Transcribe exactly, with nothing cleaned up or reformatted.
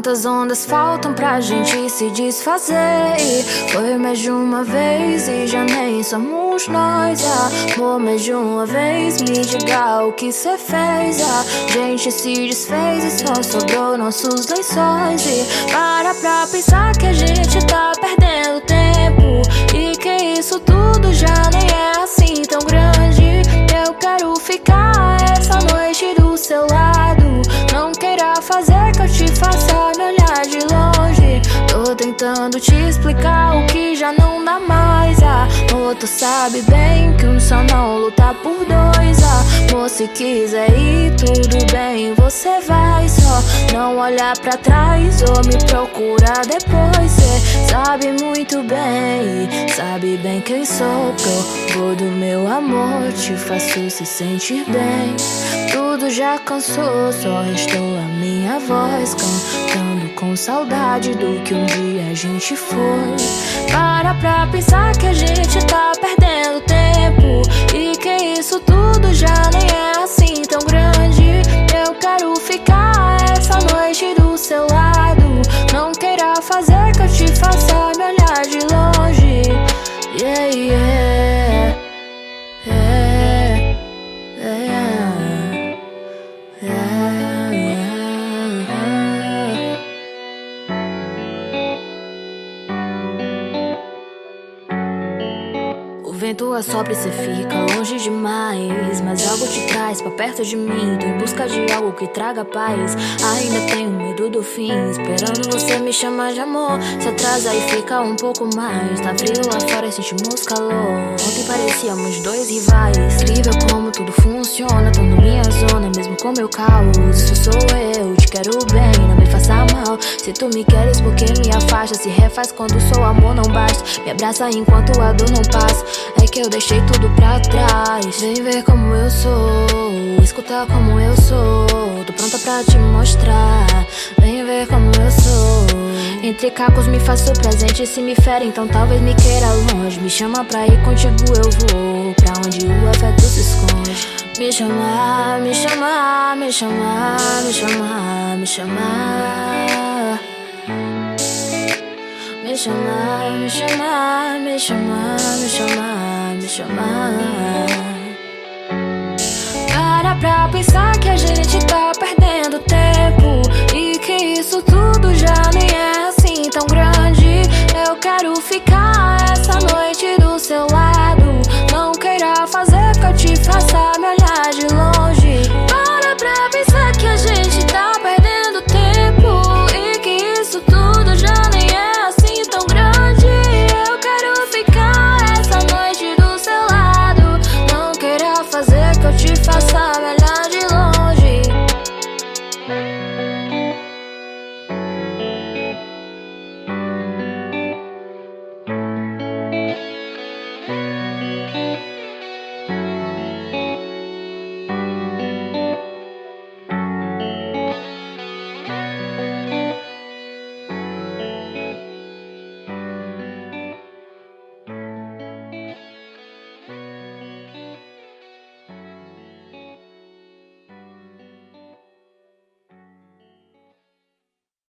Quantas ondas faltam pra gente se desfazer? E foi mais de uma vez e já nem somos nós. Amor, mais de uma vez, me diga o que cê fez. A gente se desfez e só sobrou nossos lençóis. E para pra pensar que a gente tá perdendo tempo e que isso tudo já nem é assim tão grande. Eu quero ficar essa noite do seu lado. Não queira fazer que eu te faça me olhar de longe. Tô tentando te explicar o que já não dá mais. Amor, tu sabe bem que um só não luta por dois. Amor, se quiser ir, tudo bem, você vai. Só não olhar pra trás ou me procurar depois. Cê sabe muito bem, sabe bem quem sou. Prova do meu amor, te faço se sentir bem. Tudo já cansou, só restou a minha voz cantando com saudade do que um dia a gente foi. Para pra pensar que a gente tá perdendo tempo e que isso tudo já nem é assim tão grande. Eu quero ficar essa noite do seu lado. Não queira fazer que eu te faça me olhar de longe. Yeah, yeah, yeah, yeah, yeah, yeah. O vento assopra e cê fica longe demais, mas algo te traz pra perto de mim. Tô em busca de algo que traga paz. Ainda tenho medo do fim, esperando você me chamar de amor. Se atrasa e fica um pouco mais. Tá frio lá fora e sentimos calor. Ontem parecíamos dois rivais. Incrível como tudo funciona. Tô na minha zona, mesmo com meu caos. Isso sou eu, te quero bem, não me faça mal. Se tu me queres, porque me afasta? Se refaz quando sou amor, não basta. Me abraça enquanto a dor não passa. É que eu deixei tudo pra trás. Vem ver como eu sou, escuta como eu sou. Tô pronta pra te mostrar. Vem ver como eu sou. Entre cacos me faço presente. Se me fere, então talvez me queira longe. Me chama pra ir contigo, eu vou pra onde o afeto se esconde. Me chamar, me chamar, me chamar, me chamar, me chamar. Me chamar, me chamar, me chamar, me chamar, me chamar. Para pra pensar que a gente tá perdendo tempo